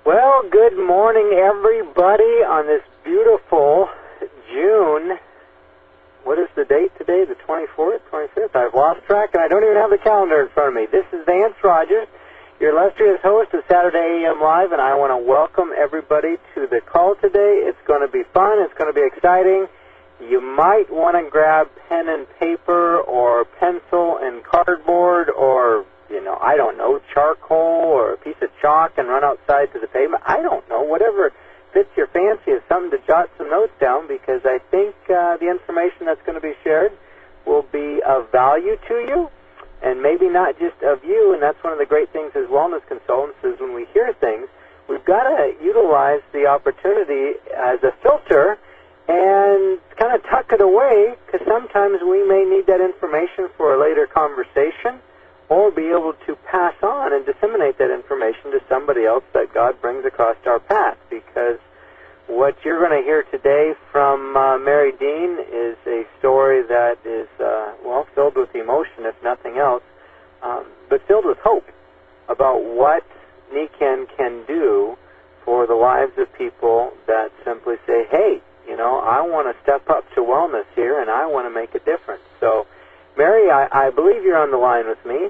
Well, good morning, everybody, on this beautiful June. What is the date today? The 24th, 25th? I've lost track, and I don't even have the calendar in front of me. This is Vance Rogers, your illustrious host of Saturday AM Live, and I want to welcome everybody to the call today. It's going to be fun. It's going to be exciting. You might want to grab pen and paper or pencil and cardboard or, I don't know, charcoal or a piece of chalk and run outside to the pavement. I don't know. Whatever fits your fancy is something to jot some notes down, because I think the information that's going to be shared will be of value to you, and maybe not just of you. And that's one of the great things as wellness consultants is when we hear things, we've got to utilize the opportunity as a filter and kind of tuck it away, because sometimes we may need that information for a later conversation, or be able to pass on and disseminate that information to somebody else that God brings across our path. Because what you're going to hear today from Mary Dean is a story that is, filled with emotion, if nothing else, but filled with hope about what Nikken can do for the lives of people that simply say, hey, I want to step up to wellness here, and I want to make a difference. So, Mary, I believe you're on the line with me.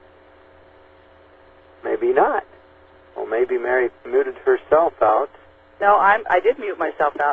Maybe not. Well, maybe Mary muted herself out. No, I did mute myself out.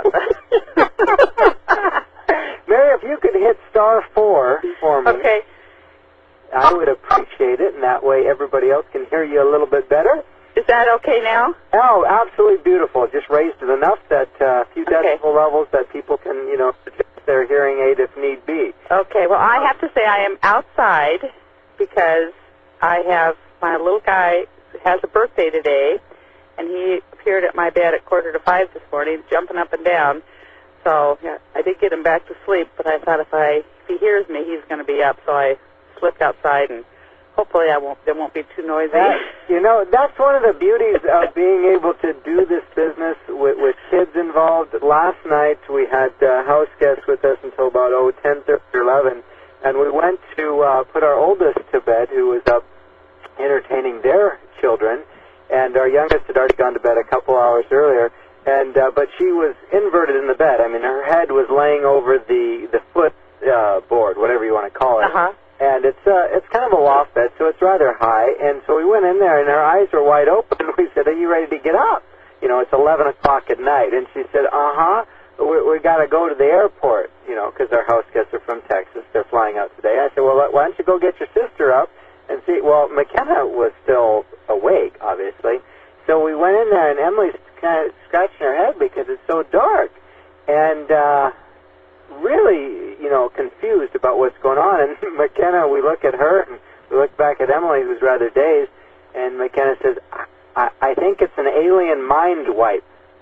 Mary, if you could hit *4 for me, okay. I would appreciate it, and that way everybody else can hear you a little bit better. Is that okay now? Oh, absolutely beautiful. Just raised it enough that a few decibel levels that people can, adjust their hearing aid if need be. Okay, well, I have to say I am outside because I have my little guy has a birthday today, and he appeared at my bed at 4:45 this morning, jumping up and down. So yeah, I did get him back to sleep, but I thought if he hears me, he's going to be up. So I slipped outside, and hopefully they won't be too noisy. That's one of the beauties of being able to do this business with kids involved. Last night we had house guests with us until about 10:30 or 11, and we went to put our oldest to bed, who was up entertaining their children, and our youngest had already gone to bed a couple hours earlier, and but she was inverted in the bed. I mean, her head was laying over the foot board, whatever you want to call it. Uh-huh. And it's kind of a loft bed, so it's rather high. And so we went in there, and her eyes were wide open. And we said, "Are you ready to get up? It's 11 o'clock at night." And she said, we got to go to the airport, because our house guests are from Texas. They're flying out today. I said, well, why don't you go get your sister up and see? Well, McKenna was still awake, obviously. So we went in there, and Emily's kind of scratching her head because it's so dark. And really, confused about what's going on. And McKenna, we look at her, and we look back at Emily, who's rather dazed, and McKenna says, I think it's an alien mind wipe.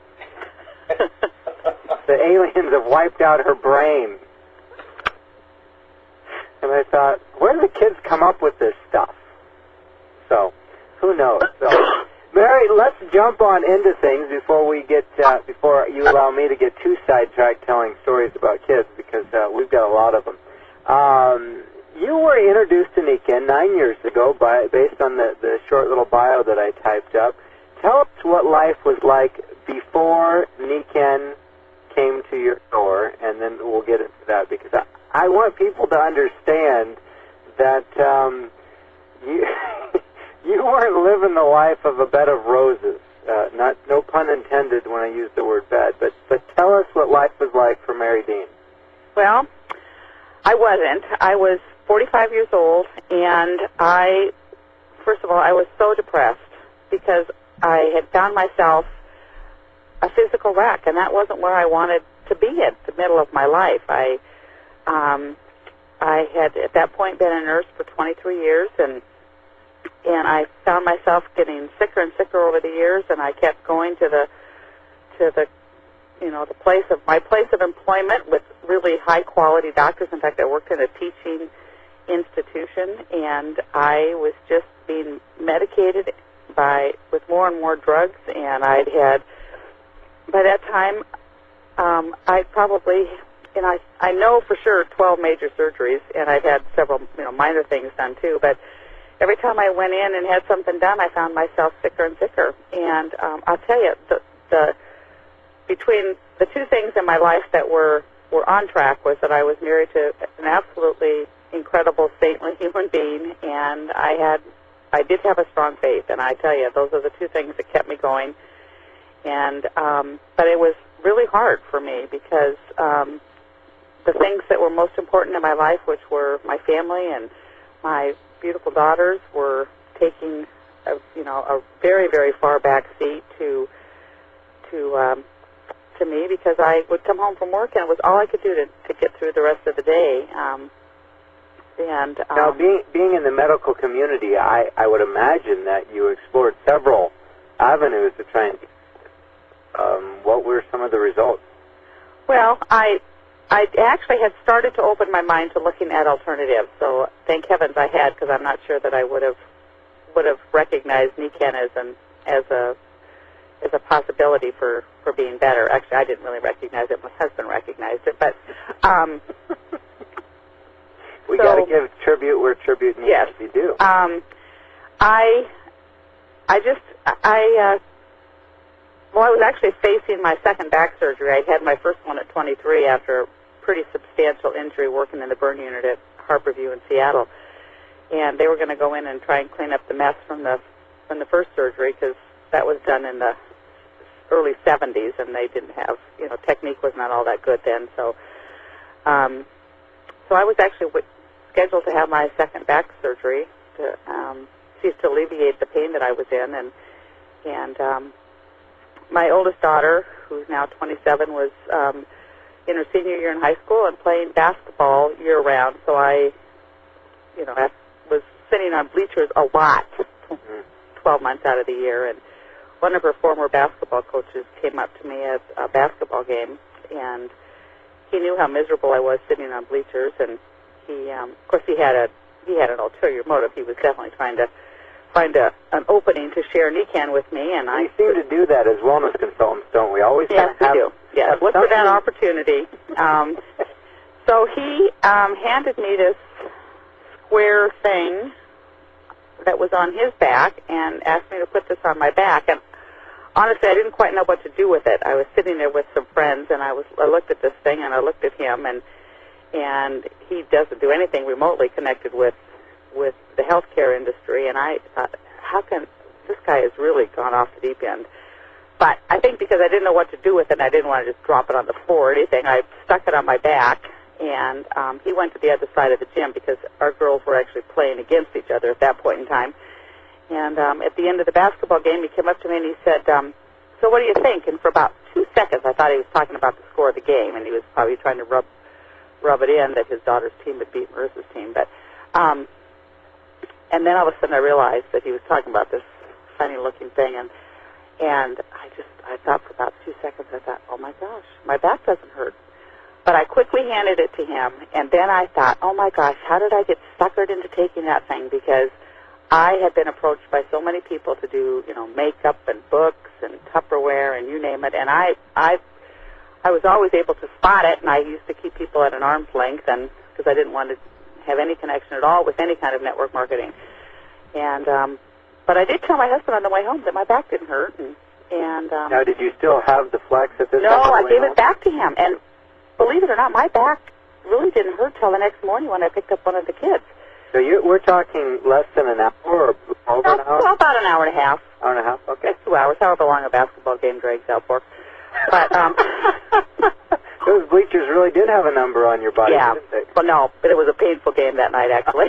The aliens have wiped out her brain. And I thought, where do the kids come up with this stuff? So, who knows? So, Mary, let's jump on into things before you allow me to get too sidetracked telling stories about kids, because we've got a lot of them. You were introduced to Nikken 9 years ago based on the short little bio that I typed up. Tell us what life was like before Nikken came to your door, and then we'll get into that, because I want people to understand that you weren't living the life of a bed of roses. No pun intended when I use the word bed, but tell us what life was like for Mary Dean. Well, I wasn't. I was 45 years old, and first of all, I was so depressed because I had found myself a physical wreck, and that wasn't where I wanted to be at the middle of my life. I had at that point been a nurse for 23 years, and I found myself getting sicker and sicker over the years, and I kept going to the my place of employment with really high quality doctors. In fact, I worked in a teaching institution, and I was just being medicated with more and more drugs, and I'd had by that time I probably, and I know for sure 12 major surgeries, and I've had several minor things done too, but every time I went in and had something done, I found myself sicker and sicker. And I'll tell you, between the two things in my life that were on track was that I was married to an absolutely incredible, saintly human being, and I did have a strong faith. And I tell you, those are the two things that kept me going. And but it was really hard for me because the things that were most important in my life, which were my family and my beautiful daughters, were taking a very, very far back seat to me, because I would come home from work and it was all I could do to get through the rest of the day. Now, being in the medical community, I would imagine that you explored several avenues to try and. What were some of the results? Well, I actually had started to open my mind to looking at alternatives. So thank heavens I had, because I'm not sure that I would have recognized Nican as a possibility for being better. Actually, I didn't really recognize it. My husband recognized it, but we got to give tribute where tribute needs yes, to be due. Well, I was actually facing my second back surgery. I had my first one at 23 after a pretty substantial injury working in the burn unit at Harborview in Seattle. And they were going to go in and try and clean up the mess from the first surgery, because that was done in the early 70s, and they didn't have, technique was not all that good then. So I was actually scheduled to have my second back surgery to alleviate the pain that I was in, and my oldest daughter, who's now 27, was in her senior year in high school and playing basketball year-round. So I was sitting on bleachers a lot, 12 months out of the year. And one of her former basketball coaches came up to me at a basketball game, and he knew how miserable I was sitting on bleachers. And he, of course, he had an ulterior motive. He was definitely trying to find an opening to share Nican with me, and we seem to do that as wellness consultants, don't we? Always yes, we do. Yes, look for that opportunity. So he handed me this square thing that was on his back and asked me to put this on my back. And honestly, I didn't quite know what to do with it. I was sitting there with some friends, and I looked at this thing, and I looked at him, and he doesn't do anything remotely connected with the healthcare industry, and I thought, how can this guy has really gone off the deep end? But I think because I didn't know what to do with it, and I didn't want to just drop it on the floor or anything, I stuck it on my back, and he went to the other side of the gym, because our girls were actually playing against each other at that point in time. And at the end of the basketball game, he came up to me and he said, so what do you think? And for about 2 seconds, I thought he was talking about the score of the game, and he was probably trying to rub it in that his daughter's team had beat Marissa's team. But and then all of a sudden I realized that he was talking about this funny-looking thing, and I thought for about 2 seconds, I thought, oh my gosh, my back doesn't hurt. But I quickly handed it to him, and then I thought, oh my gosh, how did I get suckered into taking that thing? Because I had been approached by so many people to do, makeup and books and Tupperware and you name it, and I was always able to spot it, and I used to keep people at an arm's length, and because I didn't want to have any connection at all with any kind of network marketing. And but I did tell my husband on the way home that my back didn't hurt. And now, did you still have the flex at this time? No, I gave it back to him. And believe it or not, my back really didn't hurt till the next morning when I picked up one of the kids. So we're talking less than an hour or over an hour? Well, about an hour and a half. Hour and a half, okay. It's 2 hours, however long a basketball game drags out for. But those bleachers really did have a number on your body, didn't they? Well, no, but it was a painful game that night, actually.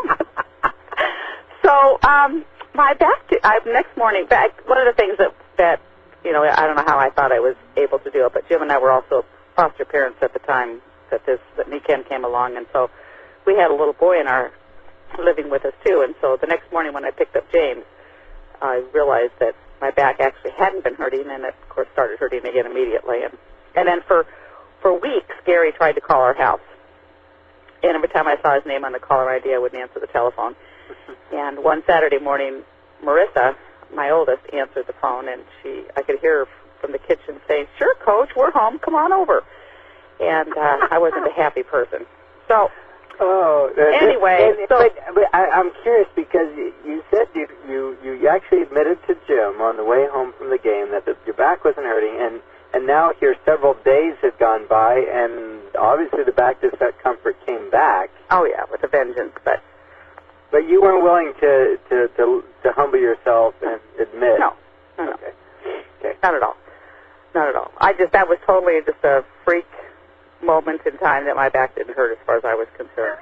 So, my next morning, one of the things that I don't know how I thought I was able to do it, but Jim and I were also foster parents at the time that Nican came along, and so we had a little boy living with us too, and so the next morning when I picked up James, I realized that my back actually hadn't been hurting, and it, of course, started hurting again immediately. And then for weeks, Gary tried to call our house. And every time I saw his name on the caller ID, I wouldn't answer the telephone. And one Saturday morning, Marissa, my oldest, answered the phone, and I could hear her from the kitchen saying, "Sure, Coach, we're home. Come on over." And I wasn't a happy person. So Oh, Anyway, but I'm curious because you said you actually admitted to Jim on the way home from the game that your back wasn't hurting, and now here several days had gone by, and obviously the back discomfort came back. Oh yeah, with a vengeance, but you weren't willing to humble yourself and admit. No. Okay. Not at all. That was totally just a freak moment in time that my back didn't hurt as far as I was concerned.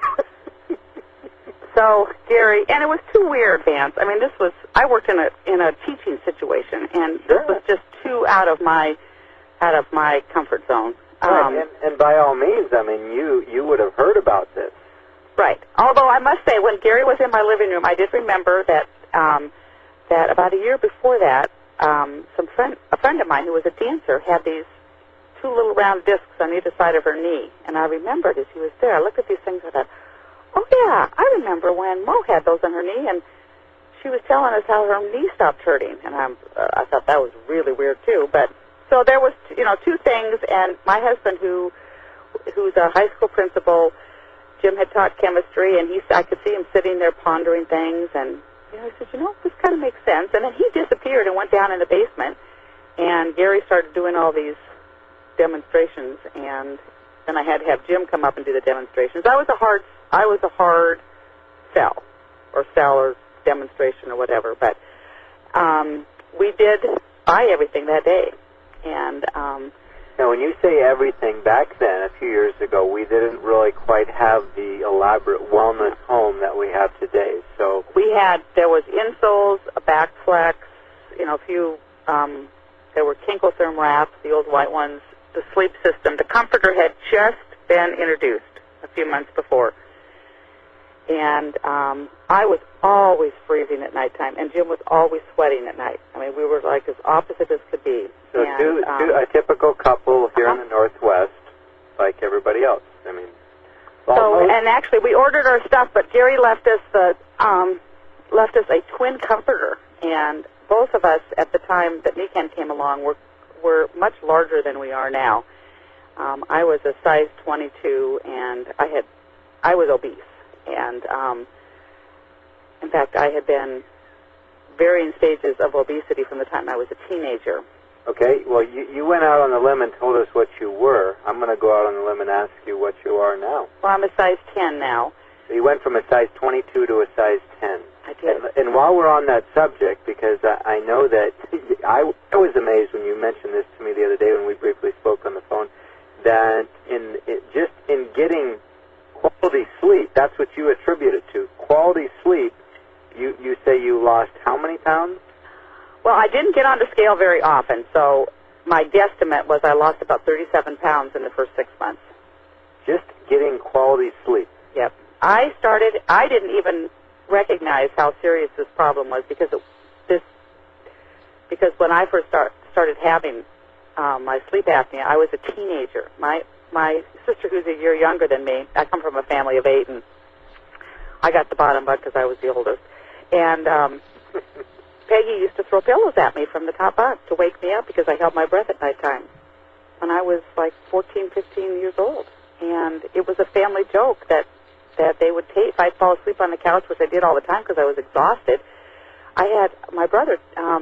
So, Gary, and it was too weird, Vance. I mean, I worked in a teaching situation, and Sure. this was just too out of my comfort zone. Right, and by all means, I mean, you would have heard about this. Right. Although I must say, when Gary was in my living room, I did remember that that about a year before that, a friend of mine who was a dancer had these two little round discs on either side of her knee, and I remembered as he was there. I looked at these things and I thought, oh yeah, I remember when Mo had those on her knee, and she was telling us how her knee stopped hurting, and I thought that was really weird too. But so there was, two things, and my husband, who's a high school principal, Jim had taught chemistry, and I could see him sitting there pondering things, and I said, this kind of makes sense. And then he disappeared and went down in the basement, and Gary started doing all these demonstrations, and then I had to have Jim come up and do the demonstrations. I was a hard sell or demonstration or whatever, but we did buy everything that day. And now, when you say everything, back then, a few years ago, we didn't really quite have the elaborate wellness home that we have today. So there was insoles, a back flex, a few, there were Kinkotherm wraps, the old white ones, the sleep system. The comforter had just been introduced a few months before. And I was always freezing at nighttime, and Jim was always sweating at night. I mean, we were like as opposite as could be. So a typical couple here in the Northwest, like everybody else. I mean, and actually, we ordered our stuff, but Gary left us a twin comforter, and both of us at the time that Nikan came along were much larger than we are now. I was a size 22, and I was obese. And, in fact, I had been varying stages of obesity from the time I was a teenager. Okay, well, you went out on the limb and told us what you were. I'm going to go out on the limb and ask you what you are now. Well, I'm a size 10 now. So you went from a size 22 to a size 10. I did. And while we're on that subject, because I know that I was amazed when you mentioned this to me the other day when we briefly spoke on the phone, that in getting quality sleep, that's what you attribute it to. Quality sleep, you say you lost how many pounds? Well, I didn't get on the scale very often, so my guesstimate was I lost about 37 pounds in the first 6 months. Just getting quality sleep. Yep. I didn't even recognize how serious this problem was because when I first started having my sleep apnea, I was a teenager. My sister, who's a year younger than me, I come from a family of 8, and I got the bottom bunk because I was the oldest. And Peggy used to throw pillows at me from the top bunk to wake me up because I held my breath at nighttime when I was like 14, 15 years old. And it was a family joke that they would take. If I'd fall asleep on the couch, which I did all the time because I was exhausted, I had my brother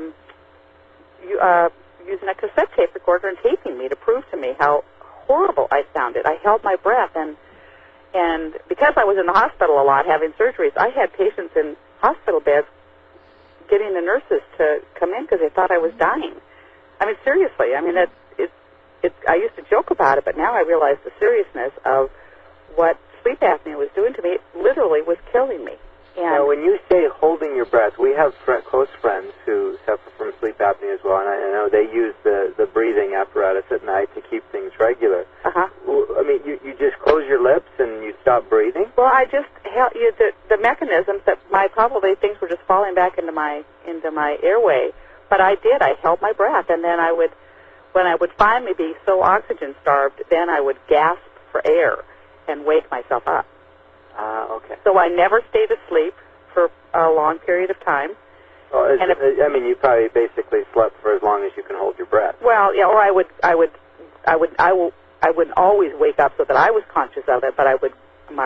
using a cassette tape recorder and taping me to prove to me how horrible I sounded. I held my breath, and because I was in the hospital a lot having surgeries, I had patients in hospital beds getting the nurses to come in because they thought I was dying. I mean, seriously. I mean, I used to joke about it, but now I realize the seriousness of what sleep apnea was doing to me. It literally was killing me. And now, when you say holding your breath, we have close friends who suffer from sleep apnea as well, and I know they use the breathing apparatus at night to keep things regular. Uh-huh. I mean, you just close your lips and you stop breathing? Well, I just held the mechanisms that probably things were just falling back into my airway, but I did. I held my breath, and then when I would finally be so oxygen starved, then I would gasp for air and wake myself up. Okay. So I never stayed asleep for a long period of time. Well, I mean, you probably basically slept for as long as you can hold your breath. Well, yeah, or I wouldn't always wake up so that I was conscious of it, but my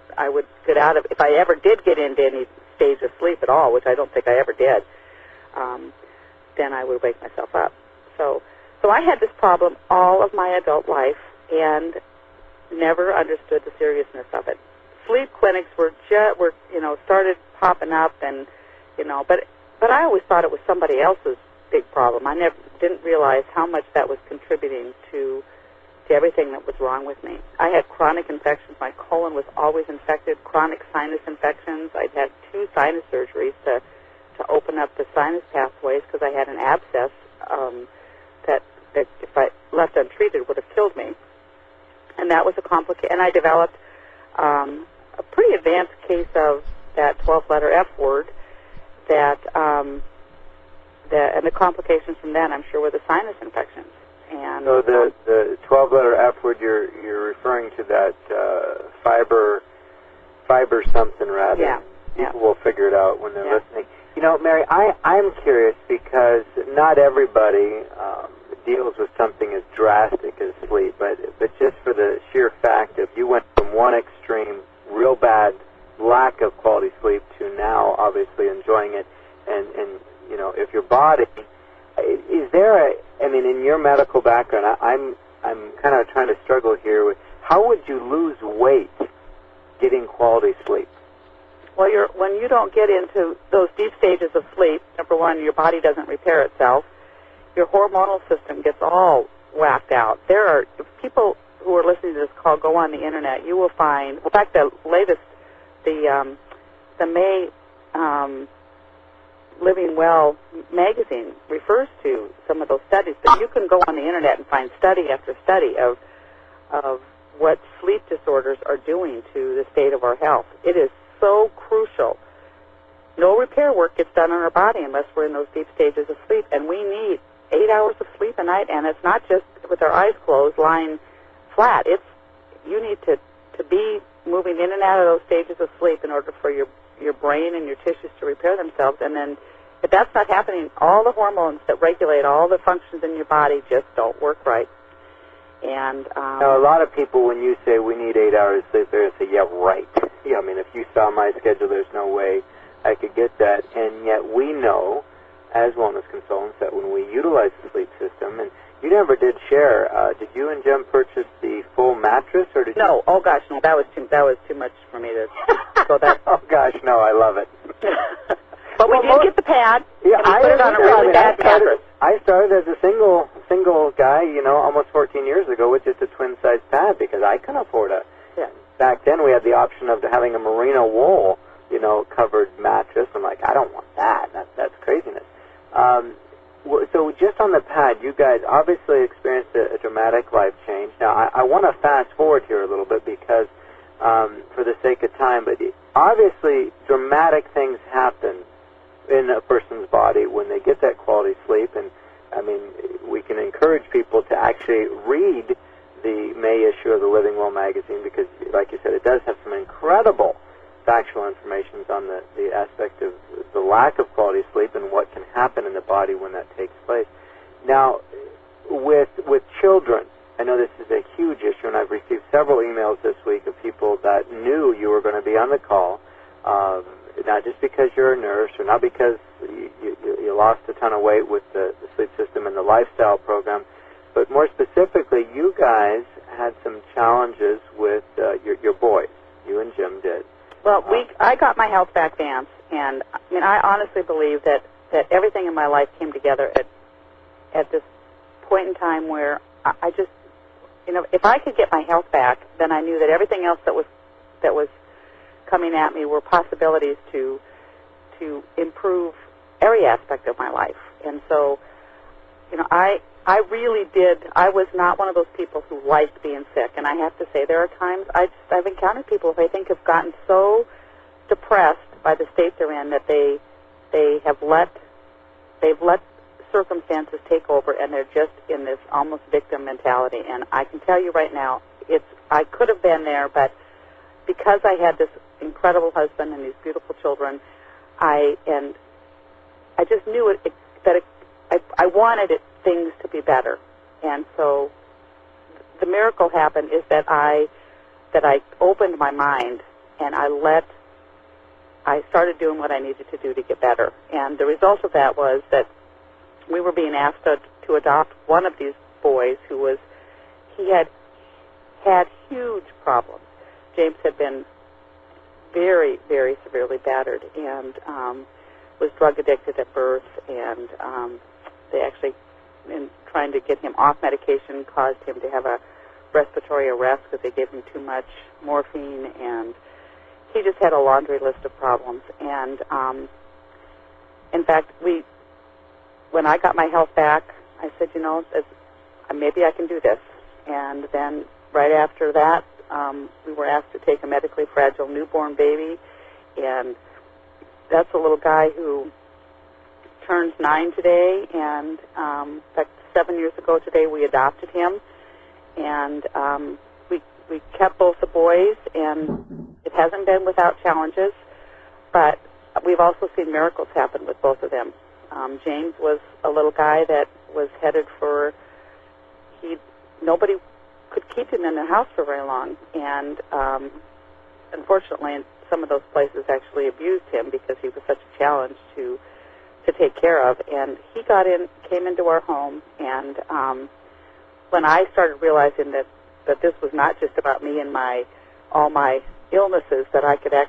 I would get out of, if I ever did get into any stage of sleep at all, which I don't think I ever did, then I would wake myself up. So I had this problem all of my adult life and never understood the seriousness of it. Sleep clinics were started popping up, and but I always thought it was somebody else's big problem. I didn't realize how much that was contributing to everything that was wrong with me. I had chronic infections. My colon was always infected, chronic sinus infections. I'd had 2 sinus surgeries to open up the sinus pathways because I had an abscess that if I left untreated would have killed me. And that was a complicated, and I developed a pretty advanced case of that 12-letter F word and the complications from that, I'm sure, were the sinus infections. And so the 12-letter F word, you're referring to that fiber something, rather. Yeah. People will figure it out when they're listening. Mary, I'm curious because not everybody deals with something as drastic as sleep, but just for the sheer fact of you went from one extreme, real bad lack of quality sleep, to now obviously enjoying it, and if your body, is there in your medical background, I'm kind of trying to struggle here with how would you lose weight getting quality sleep? Well, when you don't get into those deep stages of sleep, number one, your body doesn't repair itself. Your hormonal system gets all whacked out. There are people who are listening to this call, go on the internet. You will find, in fact, the latest, the May Living Well magazine refers to some of those studies. But you can go on the internet and find study after study of what sleep disorders are doing to the state of our health. It is so crucial. No repair work gets done on our body unless we're in those deep stages of sleep, and we need 8 hours of sleep a night, and it's not just with our eyes closed, lying flat. You need to be moving in and out of those stages of sleep in order for your brain and your tissues to repair themselves. And then if that's not happening, all the hormones that regulate all the functions in your body just don't work right. And now, a lot of people, when you say we need 8 hours of sleep, they say, yeah, right. Yeah, if you saw my schedule, there's no way I could get that. And yet we know, as wellness consultants, that when we utilize the sleep system, and you never did share, did you and Jim purchase the full mattress, or did No, oh gosh, no, that was too much for me to go that. Oh gosh, no, I love it. But we did get the pad, yeah, and we put it on a really bad mattress. I started as a single guy, almost 14 years ago with just a twin-size pad because I couldn't afford it. Yeah. Back then we had the option of having a merino wool, covered mattress. I'm like, I don't want that. That's craziness. So just on the pad, you guys obviously experienced a dramatic life change. Now, I want to fast forward here a little bit because, for the sake of time, but obviously dramatic things happen in a person's body when they get that quality sleep. And, we can encourage people to actually read the May issue of the Living Well magazine because, like you said, it does have some incredible factual information on the aspect of the lack of quality sleep and what can happen in the body when that takes place. Now, with children, I know this is a huge issue, and I've received several emails this week of people that knew you were going to be on the call, not just because you're a nurse or not because you lost a ton of weight with the sleep system and the lifestyle program, but more specifically, you guys had some challenges with your boys. You and Jim did. Well, I got my health back, Vance, and I honestly believe that everything in my life came together at this point in time where I just, if I could get my health back, then I knew that everything else that was coming at me were possibilities to improve every aspect of my life. And so, I really did. I was not one of those people who liked being sick, and I have to say there are times I've encountered people who I think have gotten so depressed by the state they're in that they've let circumstances take over, and they're just in this almost victim mentality. And I can tell you right now, I could have been there, but because I had this incredible husband and these beautiful children, I just knew I wanted things to be better. And so the miracle happened is that I opened my mind and I started doing what I needed to do to get better. And the result of that was that we were being asked to adopt one of these boys he had huge problems. James had been very, very severely battered and was drug addicted at birth, and they actually, in trying to get him off medication, caused him to have a respiratory arrest because they gave him too much morphine, and he just had a laundry list of problems. And in fact, when I got my health back, I said, maybe I can do this. And then right after that, we were asked to take a medically fragile newborn baby, and that's a little guy who turns 9 today, and in fact, 7 years ago today we adopted him, and we kept both the boys, and it hasn't been without challenges, but we've also seen miracles happen with both of them. James was a little guy that was headed for, nobody could keep him in the house for very long, and unfortunately some of those places actually abused him because he was such a challenge to take care of. And he came into our home, and when I started realizing that this was not just about me and all my illnesses, that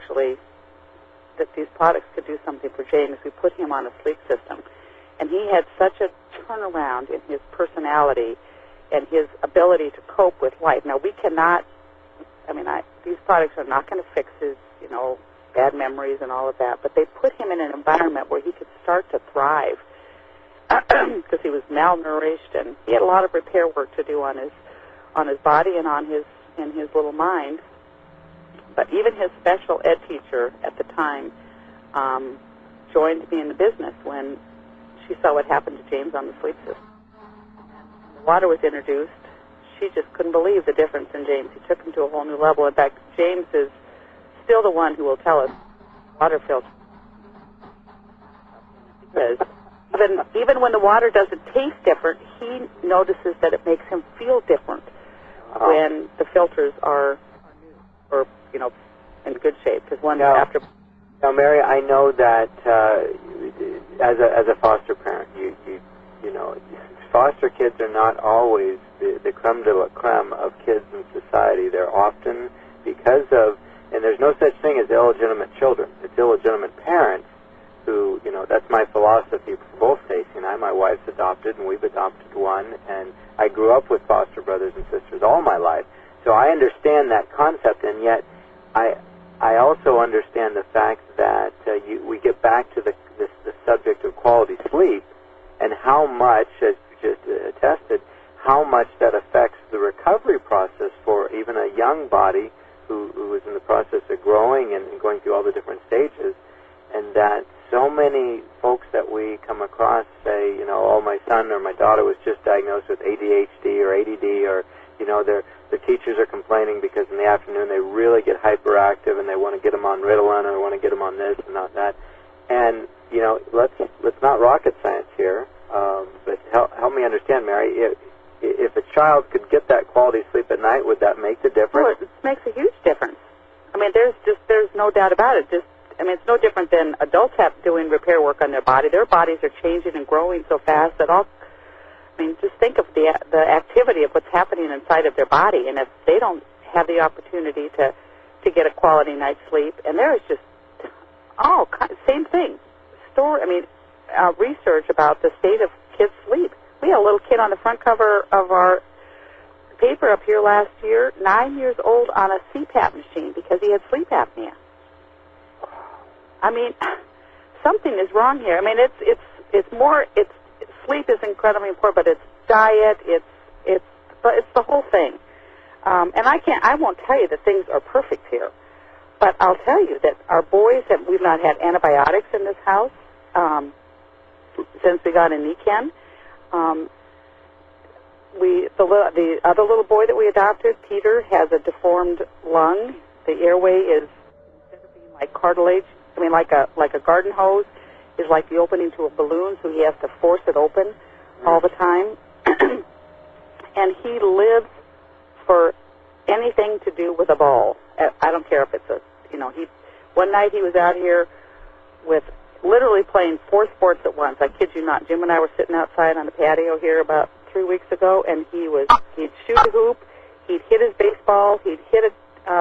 these products could do something for James, we put him on a sleep system. And he had such a turnaround in his personality and his ability to cope with life. Now, we cannot, these products are not going to fix his, bad memories and all of that, but they put him in an environment where he could start to thrive because he was malnourished, and he had a lot of repair work to do on his body and in his little mind. But even his special ed teacher at the time joined me in the business when she saw what happened to James on the sleep system. The water was introduced. She just couldn't believe the difference in James. He took him to a whole new level. In fact, James is still the one who will tell us water filter. Because even when the water doesn't taste different, he notices that it makes him feel different when the filters are in good shape. Because Now, Mary, I know that as a foster parent, you know, foster kids are not always the creme de la creme of kids in society. They're often because of, and there's no such thing as illegitimate children. It's illegitimate parents who, that's my philosophy for both Stacy and I. My wife's adopted, and we've adopted one, and I grew up with foster brothers and sisters all my life. So I understand that concept, and yet I also understand the fact that we get back to the subject of quality sleep and how much, as you just attested, how much that affects the recovery process for even a young body who is in the process of growing and going through all the different stages, and that so many folks that we come across say, my son or my daughter was just diagnosed with ADHD or ADD, or, their teachers are complaining because in the afternoon they really get hyperactive and they want to get them on Ritalin or want to get them on this and not that. And, let's not rocket science here, but help me understand, Mary. If a child could get that quality sleep at night, would that make the difference? Well, it makes a huge difference. There's no doubt about it. It's no different than adults doing repair work on their body. Their bodies are changing and growing so fast that just think of the activity of what's happening inside of their body, and if they don't have the opportunity to get a quality night's sleep, and there is just same thing. Research about the state of kids' sleep. We had a little kid on the front cover of our paper up here last year, 9 years old, on a CPAP machine because he had sleep apnea. Something is wrong here. Sleep is incredibly important, but it's diet, it's the whole thing. And I won't tell you that things are perfect here, but I'll tell you that our boys we've not had antibiotics in this house since we got a NECAN. The other little boy that we adopted, Peter, has a deformed lung. The airway is, instead of being like cartilage, like a garden hose, is like the opening to a balloon, so he has to force it open all the time. And he lives for anything to do with a ball. I don't care if it's One night he was out here with literally playing 4 sports at once. I kid you not. Jim and I were sitting outside on the patio here about 3 weeks ago, and he'd shoot a hoop, he'd hit his baseball, he'd hit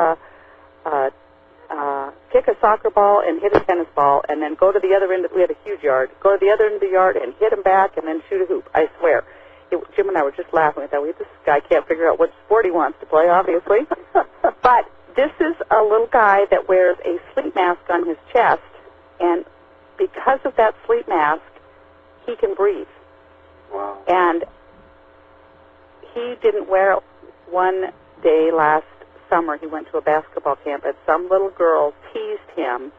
kick a soccer ball and hit a tennis ball, and then go to the other end. We had a huge yard. Go to the other end of the yard and hit him back, and then shoot a hoop. I swear. Jim and I were just laughing. We thought, this guy can't figure out what sport he wants to play, obviously. But this is a little guy that wears a sleep mask on his chest, and because of that sleep mask, he can breathe. Wow. And he didn't wear it one day last summer. He went to a basketball camp, and some little girl teased him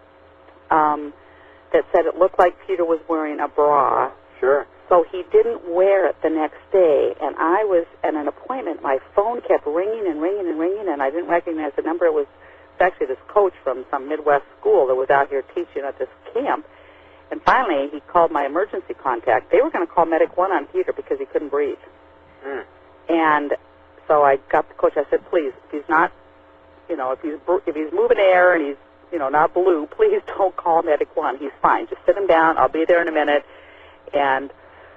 that said it looked like Peter was wearing a bra. Sure. So he didn't wear it the next day, and I was at an appointment. My phone kept ringing and ringing and ringing, and I didn't recognize the number. It was actually this coach from some Midwest school that was out here teaching at this camp. And finally, he called my emergency contact. They were going to call Medic 1 on Peter because he couldn't breathe. And so I got the coach. I said, please, if he's not, if he's moving air and he's, not blue, please don't call Medic 1. He's fine. Just sit him down. I'll be there in a minute. And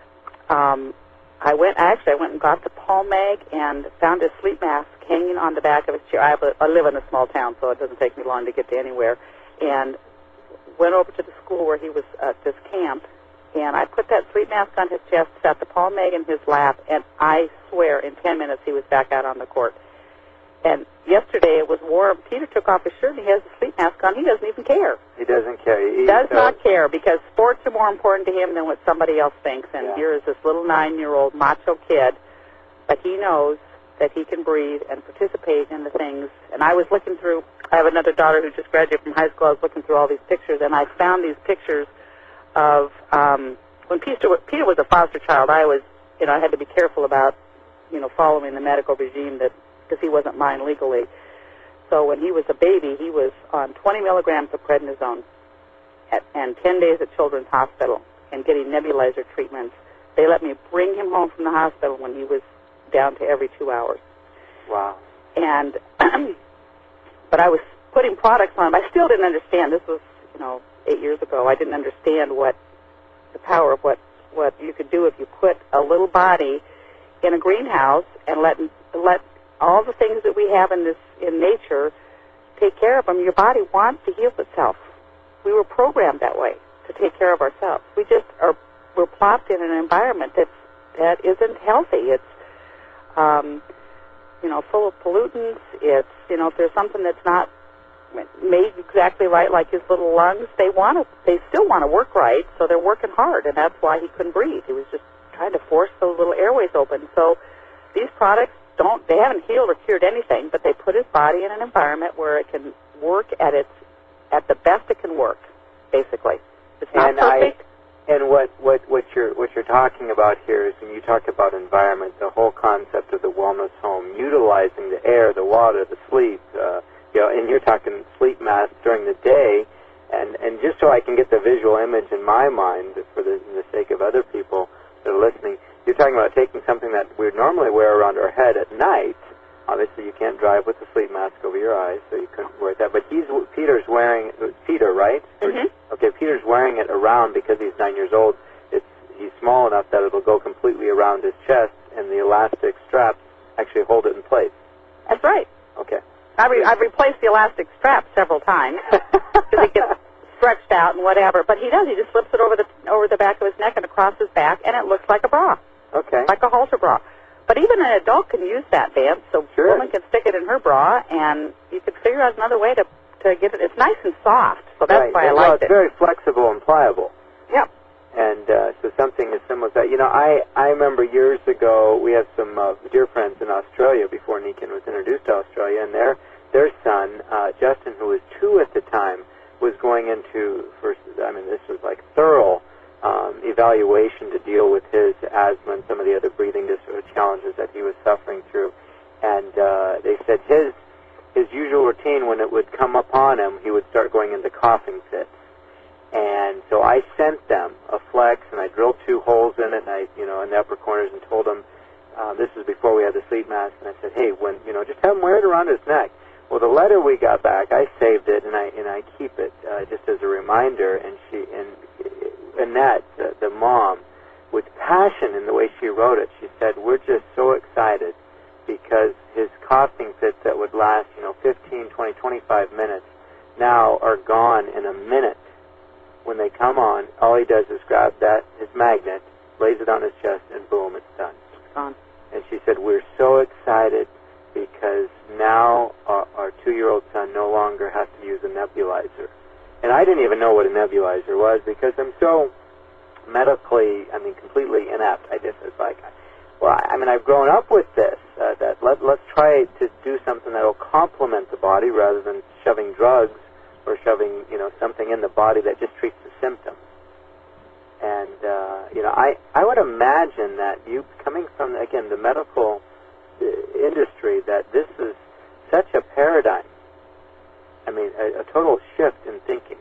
I went and got the Palm Mag and found his sleep mask hanging on the back of his chair. I live in a small town, so it doesn't take me long to get to anywhere. And went over to the school where he was at this camp, and I put that sleep mask on his chest, sat the Palm Mag in his lap, and I swear in 10 minutes he was back out on the court. And yesterday it was warm. Peter took off his shirt and he has the sleep mask on. He doesn't even care. He doesn't care. He does not care, because sports are more important to him than what somebody else thinks. And here is this little 9-year-old macho kid, but he knows that he can breathe and participate in the things. And I was looking through, I have another daughter who just graduated from high school. I was looking through all these pictures, and I found these pictures of when Peter was a foster child. I was, I had to be careful about, following the medical regime because he wasn't mine legally. So when he was a baby, he was on 20 milligrams of prednisone and 10 days at Children's Hospital and getting nebulizer treatments. They let me bring him home from the hospital when he was down to every 2 hours. Wow. And, but I was putting products on him. I still didn't understand. This was, 8 years ago. I didn't understand the power of what you could do if you put a little body in a greenhouse and let all the things that we have in nature take care of them. Your body wants to heal itself. We were programmed that way, to take care of ourselves. We're plopped in an environment that isn't healthy. It's full of pollutants. It's if there's something that's not made exactly right, like his little lungs, they still want to work right, so they're working hard, and that's why he couldn't breathe. He was just trying to force those little airways open. So these products they haven't healed or cured anything, but they put his body in an environment where it can work at the best it can work, basically. It's not perfect. And what you're talking about here is, when you talk about environment, the whole concept of the wellness home, utilizing the air, the water, the sleep, and you're talking sleep masks during the day, and just so I can get the visual image in my mind for the sake of other people that are listening, you're talking about taking something that we would normally wear around our head at night. Obviously, you can't drive with a sleep mask over your eyes, so you couldn't wear that. But Peter's wearing Peter, right? Mm-hmm. Okay, Peter's wearing it around because he's 9 years old. He's small enough that it'll go completely around his chest, and the elastic straps actually hold it in place. That's right. Okay. I've replaced the elastic strap several times because it gets stretched out and whatever. But he does. He just slips it over the back of his neck and across his back, and it looks like a bra. Okay. Like a halter bra. But even an adult can use that, Vance. So a woman can stick it in her bra, and you could figure out another way to get it. It's nice and soft, so that's why I like it. It's very flexible and pliable. Yep. And so something as similar as that. I remember years ago, we had some dear friends in Australia before Nikan was introduced to Australia, and their son, Justin, who was 2 at the time, was going into, this was like thorough evaluation to deal with his asthma and some of the other breathing disorder challenges that he was suffering through. And they said his usual routine, when it would come upon him, he would start going into coughing fits. And so I sent them a flex, and I drilled 2 holes in it, and in the upper corners, and told them, this was before we had the sleep mask, and I said, hey, just have him wear it around his neck. Well, the letter we got back, I saved it and I keep it just as a reminder. And Annette, the mom, with passion in the way she wrote it, she said, "We're just so excited because his coughing fits that would last, 15, 20, 25 minutes now are gone in a minute. When they come on, all he does is grab his magnet, lays it on his chest, and boom, it's done." It's gone. And she said, "We're so excited because now our 2-year-old son no longer has to use a nebulizer." And I didn't even know what a nebulizer was because I'm so medically, completely inept. I just was like, I've grown up with this, that let's try to do something that will complement the body rather than shoving drugs or shoving, something in the body that just treats the symptoms. And, I would imagine that you, coming from, again, the medical industry, that this is such a paradigm. A total shift in thinking.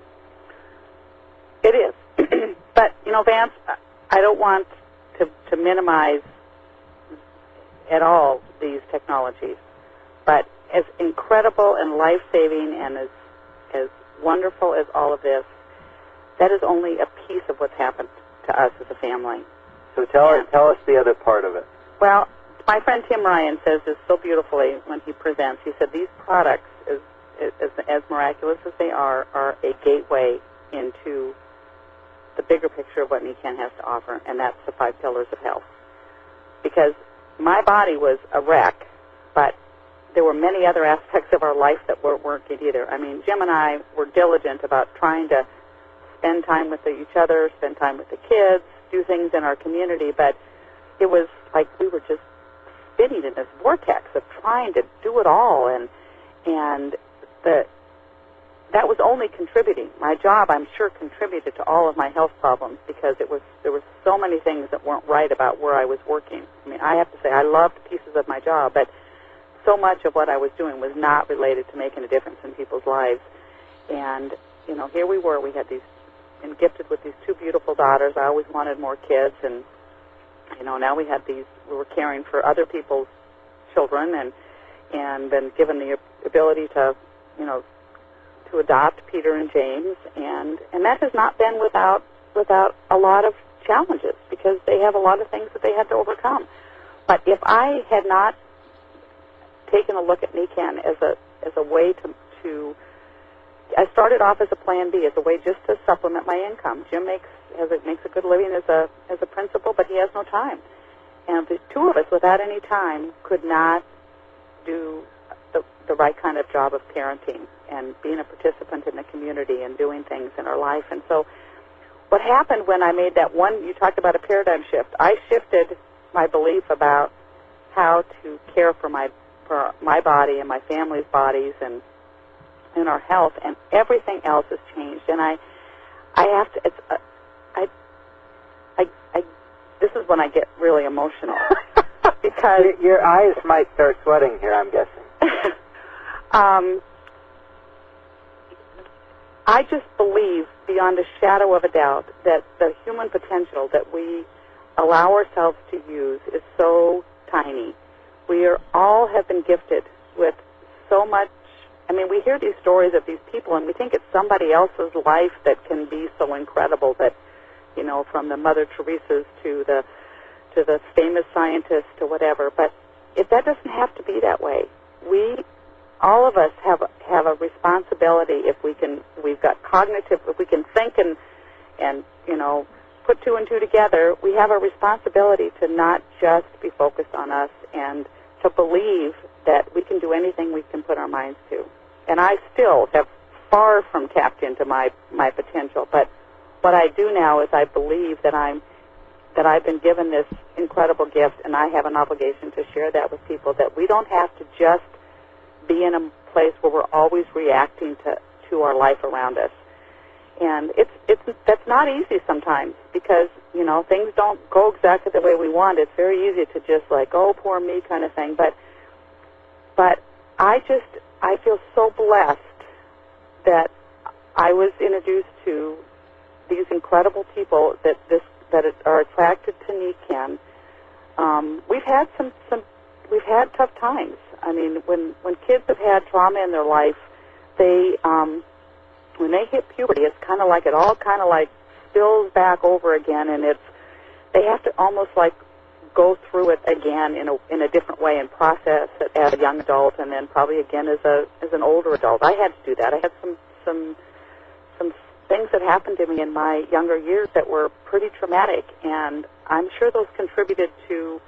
It is. But, Vance, I don't want to minimize at all these technologies. But as incredible and life-saving and as wonderful as all of this, that is only a piece of what's happened to us as a family. So tell us the other part of it. Well, my friend Tim Ryan says this so beautifully when he presents. He said these products, as miraculous as they are a gateway into the bigger picture of what NECAN has to offer, and that's the 5 pillars of health. Because my body was a wreck, but there were many other aspects of our life that weren't good either. Jim and I were diligent about trying to spend time with each other, spend time with the kids, do things in our community, but it was like we were just spinning in this vortex of trying to do it all, and that was only contributing. My job, I'm sure, contributed to all of my health problems because there were so many things that weren't right about where I was working. I have to say I loved pieces of my job, but so much of what I was doing was not related to making a difference in people's lives. And here we were. We had been gifted with these 2 beautiful daughters. I always wanted more kids, and now we were caring for other people's children, and been given the ability to adopt Peter and James, and that has not been without a lot of challenges because they have a lot of things that they had to overcome. But if I had not taken a look at NECAN as a way to I started off as a plan B, as a way just to supplement my income. Jim makes a good living as a principal, but he has no time. And the 2 of us, without any time, could not do the right kind of job of parenting and being a participant in the community and doing things in our life. And so what happened when I made that one, you talked about a paradigm shift, I shifted my belief about how to care for my body and my family's bodies and our health, and everything else has changed. And I have to, this is when I get really emotional because your eyes might start sweating here, I'm guessing. I just believe beyond a shadow of a doubt that the human potential that we allow ourselves to use is so tiny. We all have been gifted with so much. We hear these stories of these people, and we think it's somebody else's life that can be so incredible that, from the Mother Teresa's to the famous scientists to whatever. But that doesn't have to be that way. All of us have a responsibility if we've got cognitive, if we can think and put 2 and 2 together, we have a responsibility to not just be focused on us and to believe that we can do anything we can put our minds to. And I still have far from tapped into my potential, but what I do now is I believe that I've been given this incredible gift, and I have an obligation to share that with people, that we don't have to just be in a place where we're always reacting to our life around us. And that's not easy sometimes because, things don't go exactly the way we want. It's very easy to just like, oh, poor me kind of thing. But I feel so blessed that I was introduced to these incredible people that are attracted to NECAN. We've had some we've had tough times. I mean, when kids have had trauma in their life, they when they hit puberty, it's kind of like it all kind of like spills back over again, and they have to almost like go through it again in a different way and process it as a young adult, and then probably again as an older adult. I had to do that. I had some things that happened to me in my younger years that were pretty traumatic, and I'm sure those contributed to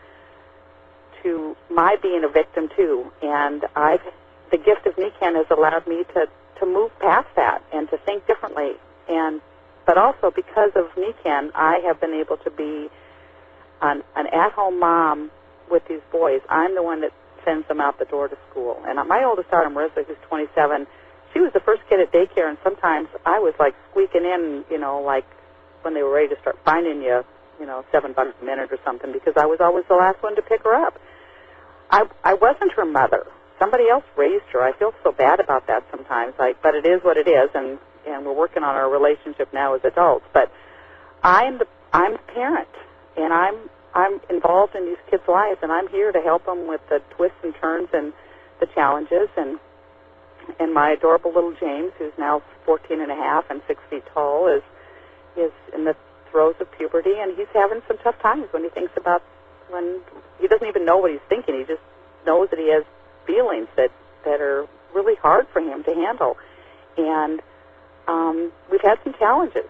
my being a victim too. And the gift of NECAN has allowed me to move past that and to think differently. But also because of NECAN, I have been able to be an at-home mom with these boys. I'm the one that sends them out the door to school. And my oldest daughter, Marissa, who's 27, she was the first kid at daycare, and sometimes I was like squeaking in, like when they were ready to start finding you, $7 a minute or something, because I was always the last one to pick her up. I wasn't her mother. Somebody else raised her. I feel so bad about that sometimes, but it is what it is, and we're working on our relationship now as adults. But I'm the parent, and I'm involved in these kids' lives, and I'm here to help them with the twists and turns and the challenges. And my adorable little James, who's now 14 and a half and 6 feet tall, is in the throes of puberty, and he's having some tough times when he thinks about when he doesn't even know what he's thinking. He just knows that he has feelings that are really hard for him to handle. And we've had some challenges,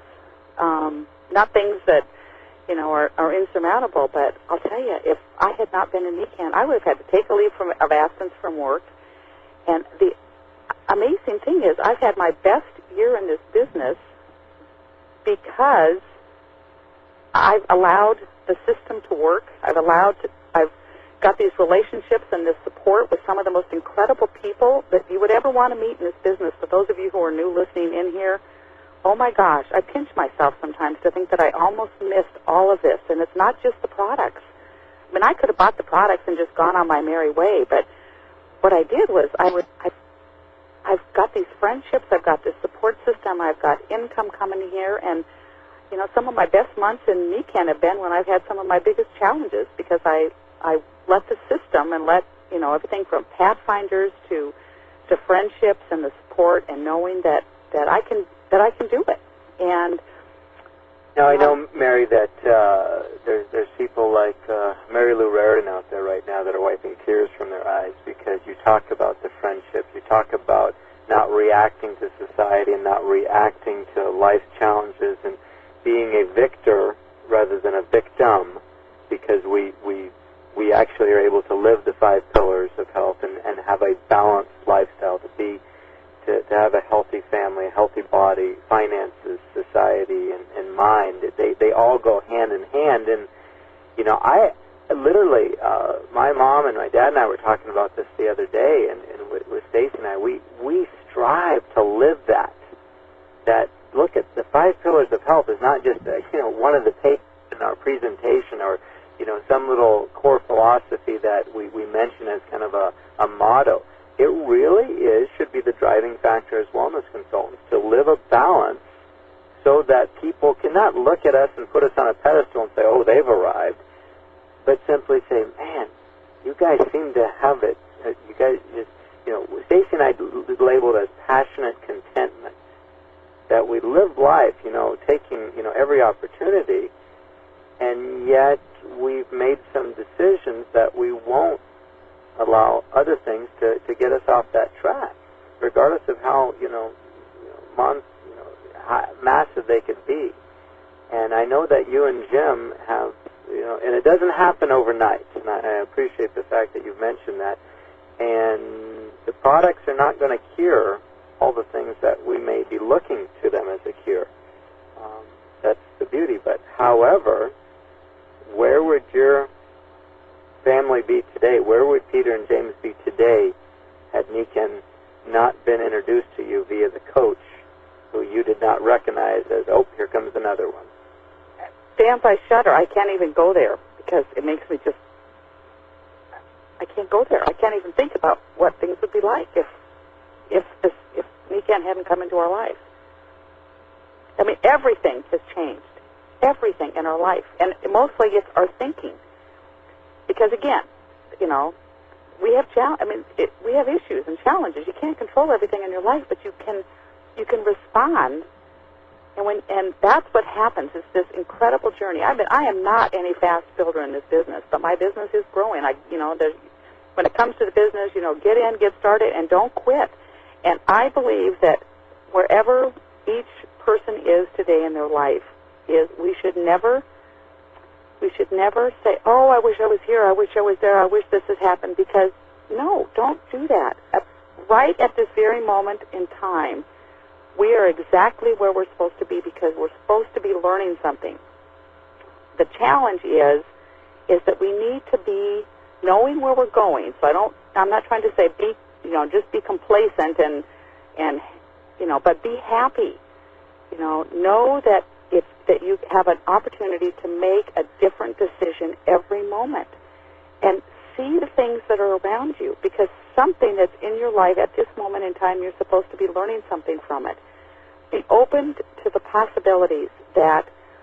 not things that are insurmountable, but I'll tell you, if I had not been in NECAN, I would have had to take a leave of absence from work. And the amazing thing is I've had my best year in this business because I've allowed the system to work. I've got these relationships and this support with some of the most incredible people that you would ever want to meet in this business. For those of you who are new listening in here, oh my gosh, I pinch myself sometimes to think that I almost missed all of this. And it's not just the products. I mean, I could have bought the products and just gone on my merry way, but what I did was I've got these friendships, I've got this support system, I've got income coming here, and some of my best months in NECAN have been when I've had some of my biggest challenges, because I let the system and let everything from pathfinders to friendships and the support, and knowing that I can do it. And now I know, Mary, that there's people like Mary Lou Raritan out there right now that are wiping tears from their eyes because you talk about the friendship, you talk about not reacting to society and not reacting to life's challenges and being a victor rather than a victim, because we actually are able to live the 5 pillars of health and have a balanced lifestyle, to have a healthy family, a healthy body, finances, society, and mind. They all go hand in hand. And I literally, my mom and my dad and I were talking about this the other day, and with Stacy and I, we strive to live that. Look at the 5 pillars of health is not just one of the pages in our presentation, or some little core philosophy that we mention as kind of a motto. It really should be the driving factor as wellness consultants, to live a balance so that people cannot look at us and put us on a pedestal and say, oh, they've arrived, but simply say, man, you guys seem to have it. You guys just, Stacy and I labeled as passionate contentment, that we live life, taking, every opportunity, and yet we've made some decisions that we won't allow other things to get us off that track, regardless of how massive they could be. And I know that you and Jim have, and it doesn't happen overnight. And I appreciate the fact that you've mentioned that. And the products are not going to cure all the things that we may be looking to them as a cure. That's the beauty. But however, where would your family be today? Where would Peter and James be today had NECAN not been introduced to you via the coach who you did not recognize as, oh, here comes another one? Vance, I shudder. I can't even go there because it makes me just, I can't go there. I can't even think about what things would be like if NECAN hadn't come into our life. I mean, everything has changed. Everything in our life. And mostly it's our thinking. Because again, we have we have issues and challenges. You can't control everything in your life, but you can respond. And that's what happens. It's this incredible journey. I am not any fast builder in this business, but my business is growing. When it comes to the business, get in, get started, and don't quit. And I believe that wherever each person is today in their life, we should never say, oh, I wish I was here, I wish I was there, I wish this had happened, because no, don't do that. Right at this very moment in time, we are exactly where we're supposed to be because we're supposed to be learning something. The challenge is that we need to be knowing where we're going. So I'm not trying to say just be complacent and but be happy. Know that that you have an opportunity to make a different decision every moment, and see the things that are around you, because something that's in your life at this moment in time, you're supposed to be learning something from it. Be open to the possibilities that,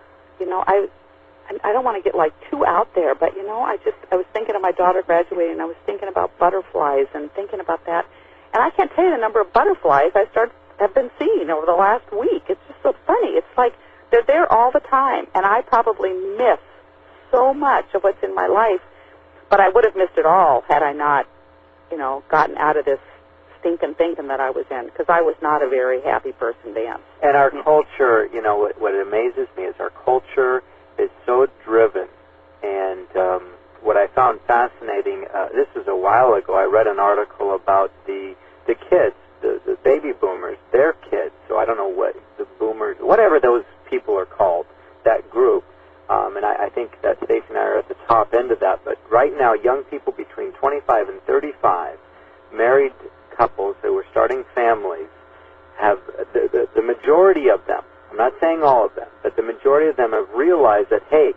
I don't want to get too out there, but I was thinking of my daughter graduating, and I was thinking about butterflies and thinking about that, and I can't tell you the number of butterflies have been seeing over the last week. It's just so funny. It's like they're there all the time, and I probably miss so much of what's in my life, but I would have missed it all had I not, gotten out of this stinking thinking that I was in, because I was not a very happy person then. And our culture, what amazes me is our culture is so driven. And what I found fascinating, this was a while ago, I read an article about the kids, the baby boomers, their kids. So I don't know what the boomers, whatever those people are called, that group. And I think that Stacey and I are at the top end of that. But right now, young people between 25 and 35, married couples who were starting families, have the majority of them, I'm not saying all of them, but the majority of them have realized that, hey,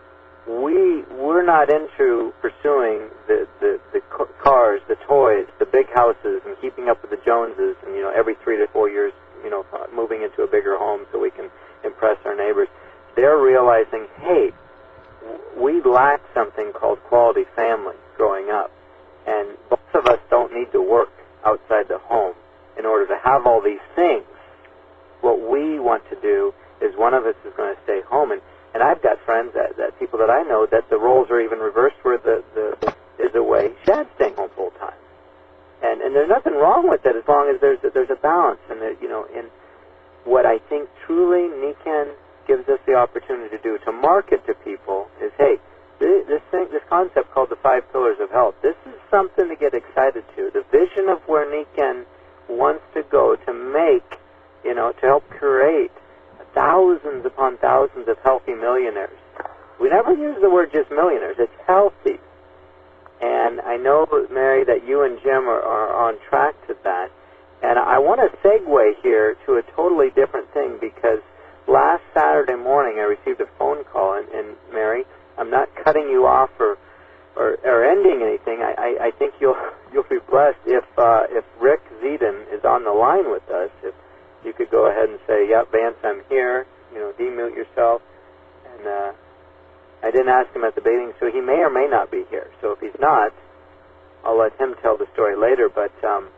we're not into pursuing the cars, the toys, the big houses, and keeping up with the Joneses, and every 3 to 4 years, moving into a bigger home so we can impress our neighbors. They're realizing, hey, we lack something called quality family growing up, and both of us don't need to work outside the home in order to have all these things. What we want to do is one of us is going to stay home, and I've got friends that people that I know that the roles are even reversed, where the is away, dad's staying home full time, and there's nothing wrong with it as long as there's a balance, and and what I think truly Nikken gives us the opportunity to do, to market to people, is, hey, this concept called the 5 pillars of health, this is something to get excited to. The vision of where Nikken wants to go to make, to help create thousands upon thousands of healthy millionaires. We never use the word just millionaires. It's healthy. And I know, Mary, that you and Jim are on track to that. And I want to segue here to a totally different thing, because last Saturday morning I received a phone call, and Mary, I'm not cutting you off or ending anything. I think you'll be blessed if Rick Zeden is on the line with us. If you could go ahead and say, "Yep, Vance, I'm here." Demute yourself. And I didn't ask him at the beginning, so he may or may not be here. So if he's not, I'll let him tell the story later. But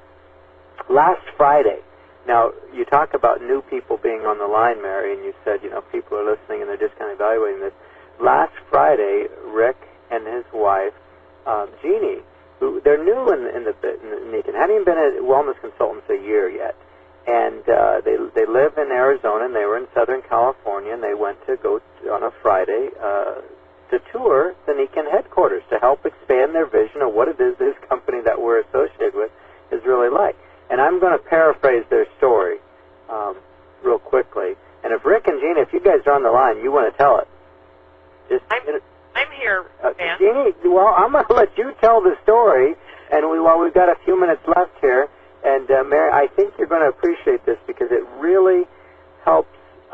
last Friday. Now, you talk about new people being on the line, Mary, and you said, people are listening and they're just kind of evaluating this. Last Friday, Rick and his wife, Jeannie, who they're new in the Nikken, hadn't even been at wellness consultants a year yet, and they live in Arizona, and they were in Southern California, and they went to go on a Friday to tour the Nikken headquarters to help expand their vision of what it is this company that we're associated with is really like. And I'm going to paraphrase their story real quickly. And if Rick and Gina, if you guys are on the line, you want to tell it. I'm here, Dan. Jeannie, well, I'm going to let you tell the story. And while we've got a few minutes left here, and Mary, I think you're going to appreciate this because it really helps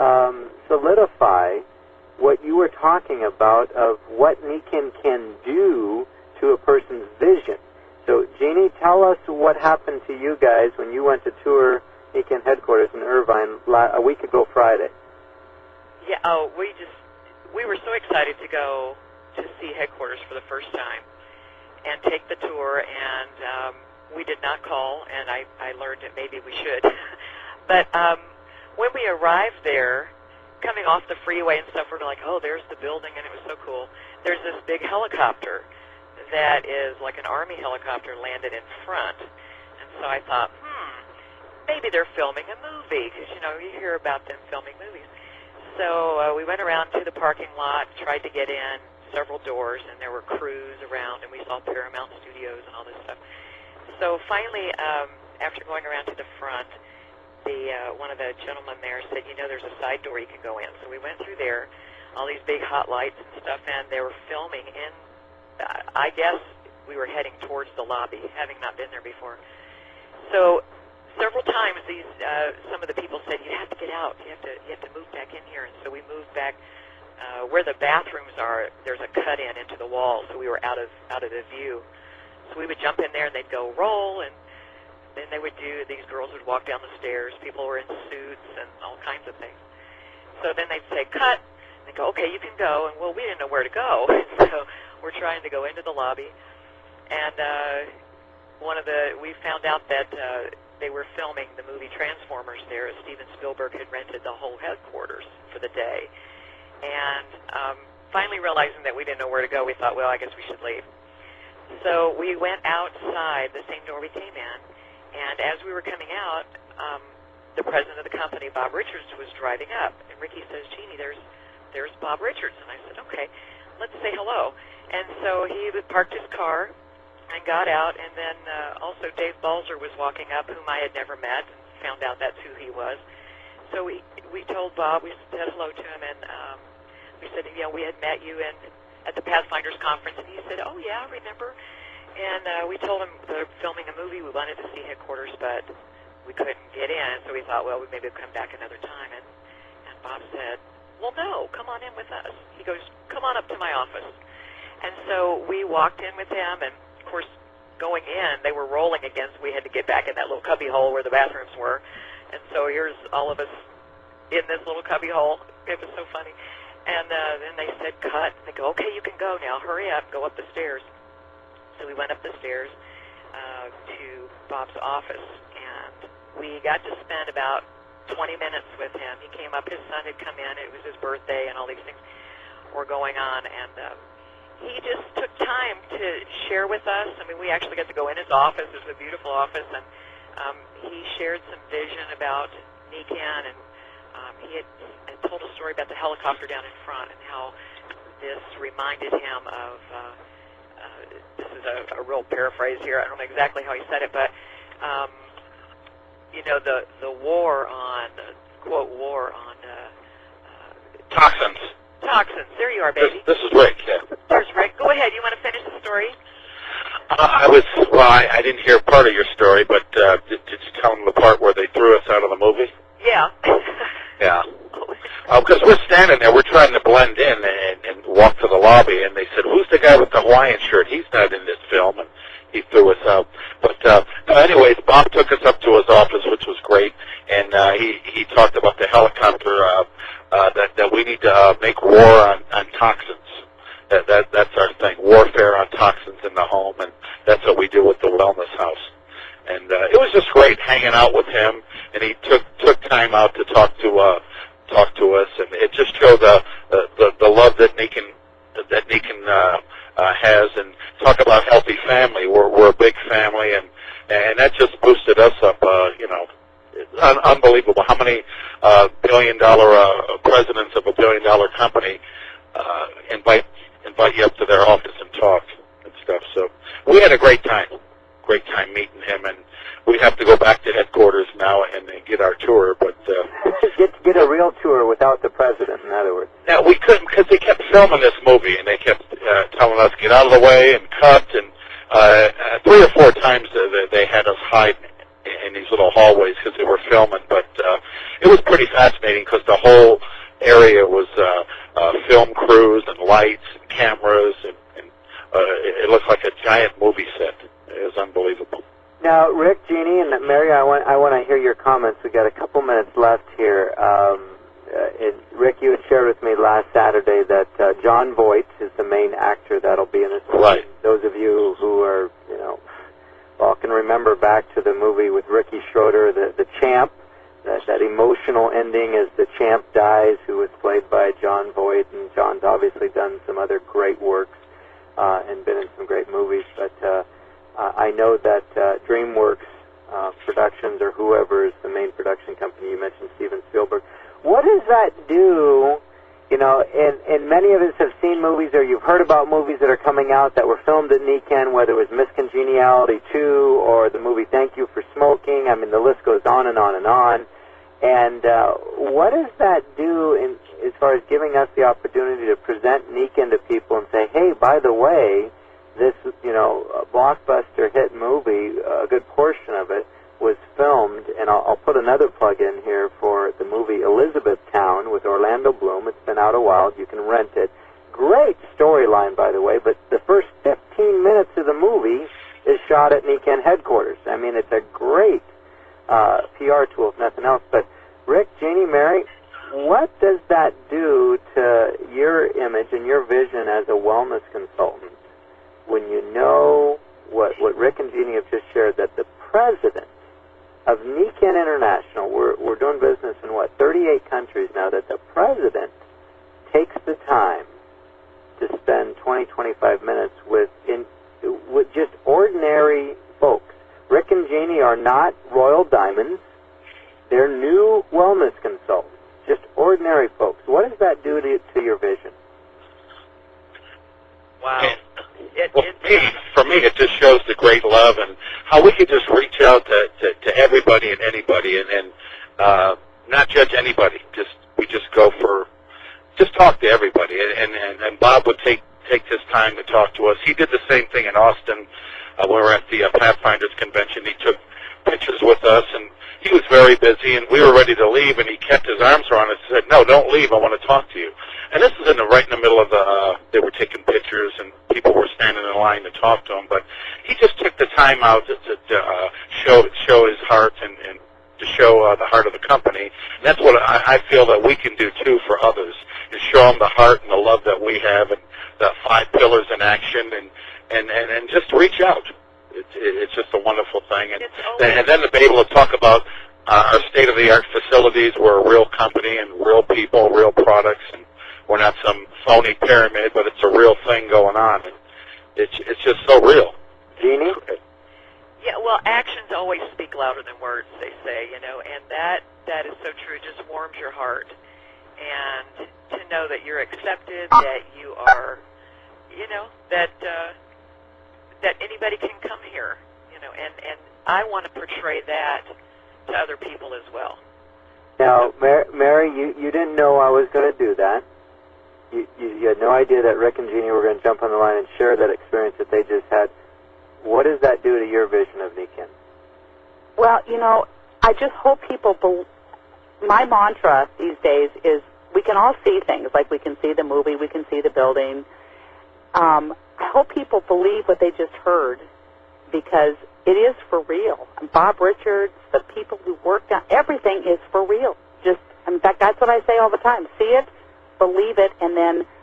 solidify what you were talking about of what Nikken can do to a person's vision. So, Jeannie, tell us what happened to you guys when you went to tour Nikken headquarters in Irvine a week ago Friday. Yeah, we were so excited to go to see headquarters for the first time. and take the tour, and we did not call, and I learned that maybe we should. But when we arrived there, coming off the freeway and stuff, we're like, oh, there's the building, and it was so cool. There's this big helicopter that is like an Army helicopter landed in front. And so I thought, maybe they're filming a movie, because, you know, you hear about them filming movies. So we went around to the parking lot, tried to get in several doors, and there were crews around, and we saw Paramount Studios and all this stuff. So finally, after going around to the front, one of the gentlemen there said, you know, there's a side door you can go in. So we went through there, all these big hot lights and stuff, and they were filming in, I guess we were heading towards the lobby, having not been there before. So several times some of the people said, you have to get out, you have to move back in here. And so we moved back where the bathrooms are. There's a cut in into the wall, so we were out of the view. So we would jump in there, and they'd go roll, and then they would these girls would walk down the stairs. People were in suits and all kinds of things. So then they'd say, cut. And they'd go, okay, you can go. And, well, we didn't know where to go. So we're trying to go into the lobby. And we found out that they were filming the movie Transformers there. Steven Spielberg had rented the whole headquarters for the day. And finally realizing that we didn't know where to go, we thought, well, I guess we should leave. So we went outside the same door we came in. And as we were coming out, the president of the company, Bob Richards, was driving up. And Ricky says, Jeannie, there's Bob Richards. And I said, okay, let's say hello. And so he parked his car and got out. And then also Dave Balzer was walking up, whom I had never met, and found out that's who he was. So we told Bob, we said hello to him, and we said, you know, we had met you at the Pathfinders Conference. And he said, oh, yeah, I remember. And we told him they're filming a movie. We wanted to see headquarters, but we couldn't get in. So we thought, well, maybe we'll come back another time. And Bob said, well, no, come on in with us. He goes, come on up to my office. And so we walked in with him. And, of course, going in, they were rolling against. We had to get back in that little cubby hole where the bathrooms were. And so here's all of us in this little cubby hole. It was so funny. And then they said, cut. And they go, okay, you can go now. Hurry up. Go up the stairs. So we went up the stairs to Bob's office, and we got to spend about 20 minutes with him. He came up, his son had come in, it was his birthday, and all these things were going on, and he just took time to share with us. I mean, we actually got to go in his office. It was a beautiful office, and he shared some vision about NECAN, and he had told a story about the helicopter down in front and how this reminded him of this is a real paraphrase here. I don't know exactly how he said it, but you know, the war on quote war on toxins. Toxins. There you are, baby. This is Rick. Yeah. There's Rick. Go ahead. You want to finish the story? I didn't hear part of your story, but did you tell them the part where they threw us out of the movie? Yeah. Yeah. Because we're standing there, we're trying to blend in and walk to the lobby, and they said, who's the guy with the Hawaiian shirt? He's not in this film, and he threw us out. But anyways, Bob took us up to his office, which was great, and he talked about the helicopter, that we need to make war on toxins. That's our thing, warfare on toxins in the home, and that's what we do with the Wellness House. And it was just great hanging out with him, and he took time out to talk to us, and it just showed the love that NECAN has, and talk about healthy family. We're a big family, and that just boosted us up. You know, it's unbelievable how many billion-dollar presidents of a billion-dollar company invite you up to their office and talk and stuff. So we had a great time meeting him, and we have to go back to headquarters now and get our tour, but get a real tour without the president, in other words. No, we couldn't, because they kept filming this movie, and they kept telling us get out of the way and cut, and 3 or 4 times they had us hide in these little hallways because they were filming, but it was pretty fascinating because the whole area was film crews and lights and cameras, and it looked like a giant movie set. It was unbelievable. Now, Rick, Jeannie, and Mary, I want to hear your comments. We got a couple minutes left here. Rick, you had shared with me last Saturday that John Voight is the main actor that'll be in this movie. Right. Those of you who are, all can remember back to the movie with Ricky Schroeder, the Champ, that emotional ending as the Champ dies, who was played by John Voight, and John's obviously done some other great works and been in some great movies, but I know that DreamWorks Productions, or whoever is the main production company, you mentioned Steven Spielberg. What does that do? And many of us have seen movies, or you've heard about movies that are coming out that were filmed at NECANN, whether it was Miss Congeniality 2 or the movie Thank You for Smoking. I mean, the list goes on and on and on. And what does that do as far as giving us the opportunity to present NECANN to people and say, hey, by the way, this, blockbuster hit movie, a good portion of it was filmed, and I'll put another plug in here for the movie Elizabethtown with Orlando Bloom. It's been out a while. You can rent it. Great storyline, by the way, but the first 15 minutes of the movie is shot at NECANN headquarters. I mean, it's a great PR tool, if nothing else. But Rick, Jeannie, Mary, what does that do to your image and your vision as a wellness consultant when you know what Rick and Jeannie have just shared, that the president of NECANN International, we're doing business in 38 countries now, that the president takes the time to spend 20-25 minutes with just ordinary folks. Rick and Jeannie are not royal diamonds. They're new wellness consultants, just ordinary folks. What does that do to your vision? Wow. For me, it just shows the great love and how we could just reach out to everybody and anybody, and not judge anybody. We just go for, just talk to everybody. And Bob would take his time to talk to us. He did the same thing in Austin. We were at the Pathfinders convention. He took pictures with us, and he was very busy, and we were ready to leave, and he kept his arms around us and said, no, don't leave, I want to talk to you. And this is right in the middle of they were taking pictures, and people were standing in line to talk to him, but he just took the time out to show his heart and to show the heart of the company. And that's what I feel that we can do, too, for others, is show them the heart and the love that we have, and the 5 pillars in action, and just reach out. It's just a wonderful thing. And then to be able to talk about our state-of-the-art facilities. We're a real company and real people, real products, and we're not some phony pyramid, but it's a real thing going on. And it's just so real. Jeannie? Yeah, well, actions always speak louder than words, they say, and that is so true. It just warms your heart. And to know that you're accepted, that you are, that anybody can come here, and I want to portray that to other people as well. Now, Mary, you didn't know I was going to do that. You had no idea that Rick and Jeannie were going to jump on the line and share that experience that they just had. What does that do to your vision of NECANN? Well, I just hope people my mantra these days is we can all see things, like we can see the movie, we can see the building. I hope people believe what they just heard, because it is for real. And Bob Richards, the people who worked on everything is for real. In fact, that's what I say all the time. See it, believe it, and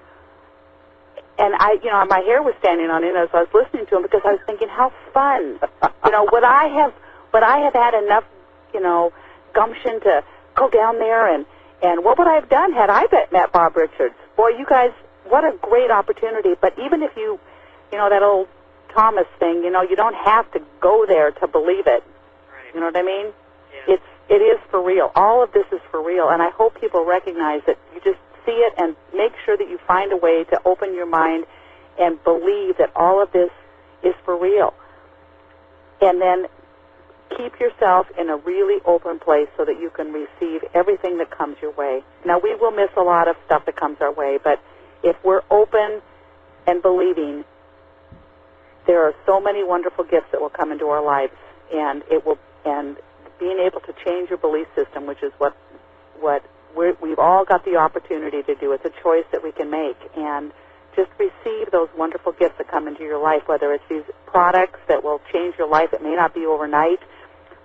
my hair was standing on end as I was listening to him, because I was thinking, how fun. Would I have had enough, gumption to go down there, and what would I have done had I met Bob Richards? Boy, you guys, what a great opportunity. But even if you that old Thomas thing, you don't have to go there to believe it. Right. You know what I mean? Yeah. It is for real. All of this is for real, and I hope people recognize that. You just see it and make sure that you find a way to open your mind and believe that all of this is for real. And then keep yourself in a really open place so that you can receive everything that comes your way. Now, we will miss a lot of stuff that comes our way, but if we're open and believing, there are so many wonderful gifts that will come into our lives, and being able to change your belief system, which is what we've all got the opportunity to do. It's a choice that we can make, and just receive those wonderful gifts that come into your life, whether it's these products that will change your life. It may not be overnight,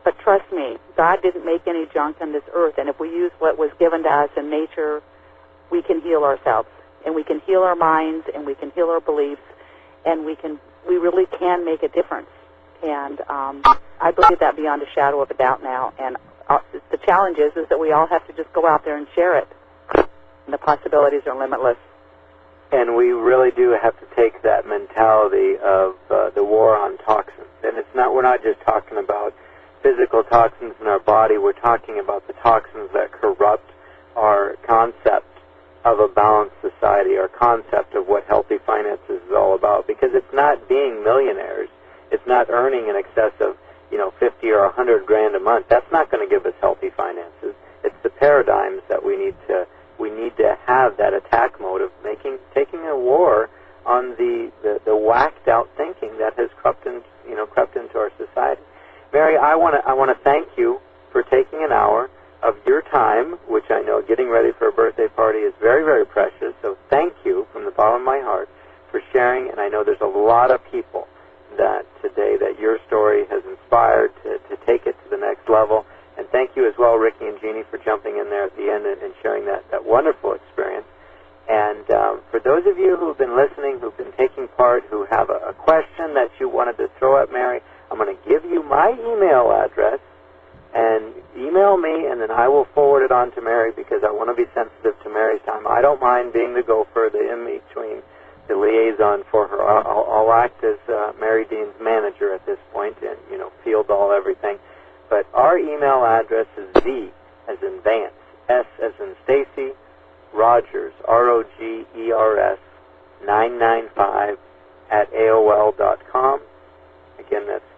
But trust me, God didn't make any junk on this earth, and if we use what was given to us in nature, we can heal ourselves, and we can heal our minds, and we can heal our beliefs, and we really can make a difference. And I believe that beyond a shadow of a doubt now. And the challenge is that we all have to just go out there and share it. And the possibilities are limitless. And we really do have to take that mentality of the war on toxins. And we're not just talking about physical toxins in our body. We're talking about the toxins that corrupt our concept of a balanced society, our concept of what healthy finances is all about. Because it's not being millionaires. It's not earning in excess of, 50 or 100 grand a month. That's not going to give us healthy finances. It's the paradigms that we need to have that attack mode of taking a war on the whacked out thinking that has crept into our society. Mary, I want to thank you for taking an hour of your time, which I know getting ready for a birthday party is very, very precious. So thank you from the bottom of my heart for sharing. And I know there's a lot of people that today that your story has inspired to take it to the next level. And thank you as well, Ricky and Jeannie, for jumping in there at the end and sharing that wonderful experience. And for those of you who've been listening, who've been taking part, who have a question that you wanted to throw at Mary, I'm going to give you my email address, and email me, and then I will forward it on to Mary because I want to be sensitive to Mary's time. I don't mind being the gopher, the in-between, the liaison for her. I'll act as Mary Dean's manager at this point and, field all everything. But our email address is V as in Vance, S as in Stacy, Rogers, ROGERS, 995 at AOL.com. Again, that's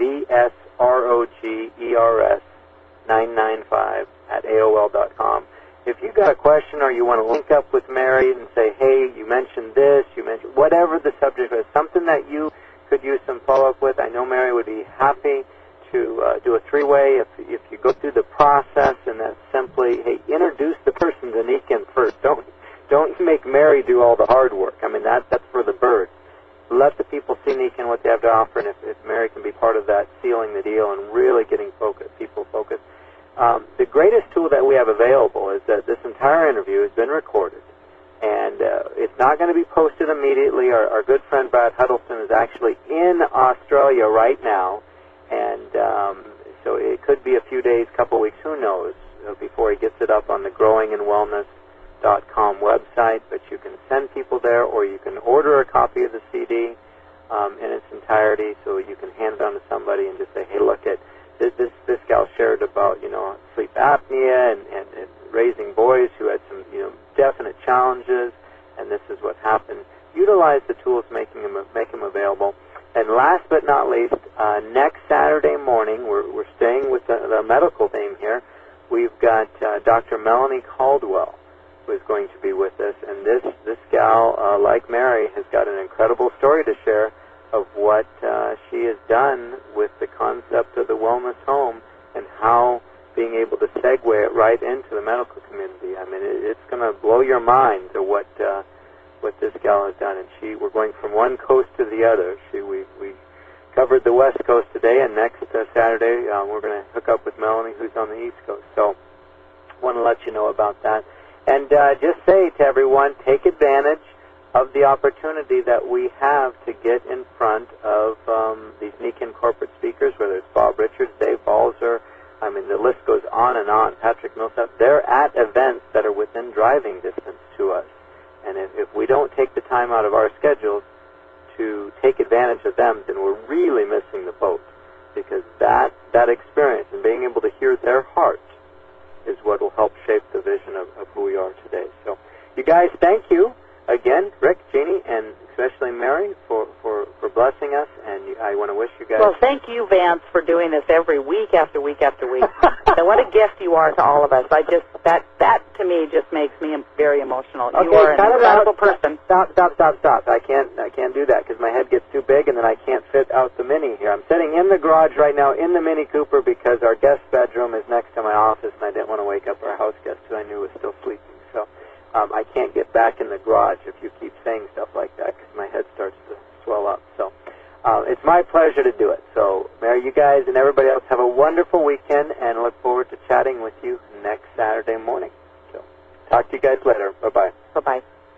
VSROGERS 995 at AOL.com. If you got a question or you want to link up with Mary and say, hey, you mentioned this, whatever the subject is, something that you could use some follow-up with, I know Mary would be happy to do a three-way. If you go through the process, and that's simply, hey, introduce the person to Nikan first. Don't make Mary do all the hard work. I mean, that's for the birds. Let the people see Nikan, what they have to offer, and if Mary can be part of that, sealing the deal and really getting people focused. The greatest tool that we have available is that this entire interview has been recorded, and it's not going to be posted immediately. Our good friend Brad Huddleston is actually in Australia right now, and so it could be a few days, couple weeks, who knows, before he gets it up on the growingandwellness.com website. But you can send people there, or you can order a copy of the CD in its entirety, so you can hand it on to somebody and just say, hey, look at this gal shared about sleep apnea and raising boys who had some definite challenges, and this is what happened. Utilize the tools, make them available. And last but not least, next Saturday morning, we're staying with the medical theme here. We've got Dr. Melanie Caldwell, who is going to be with us, and this gal, like Mary, has got an incredible story to share of what she has done with the concept of the wellness home and how being able to segue it right into the medical community. I mean, it's going to blow your mind to what this gal has done. And we're going from one coast to the other. We covered the West Coast today, and next Saturday we're going to hook up with Melanie, who's on the East Coast. So I want to let you know about that. And just say to everyone, take advantage of the opportunity that we have to get in front of these Nikan corporate speakers, whether it's Bob Richards, Dave Balzer, I mean, the list goes on and on, Patrick Millsap. They're at events that are within driving distance to us. And if we don't take the time out of our schedules to take advantage of them, then we're really missing the boat. Because that experience and being able to hear their heart is what will help shape the vision of who we are today. So, you guys, thank you. Again, Rick, Jeannie, and especially Mary for blessing us, and I want to wish you guys... Well, thank you, Vance, for doing this every week after week after week. And what a gift you are to all of us. That to me just makes me very emotional. Okay, you are an incredible person. Stop. I can't do that because my head gets too big and then I can't fit out the Mini here. I'm sitting in the garage right now in the Mini Cooper because our guest bedroom is next to my office, and I didn't want to wake up our house guest who I knew was still sleeping. So I can't get back in the garage if you keep saying stuff like that because my head starts to swell up. So it's my pleasure to do it. So, Mary, you guys and everybody else have a wonderful weekend, and look forward to chatting with you next Saturday morning. So, talk to you guys later. Bye-bye. Bye-bye.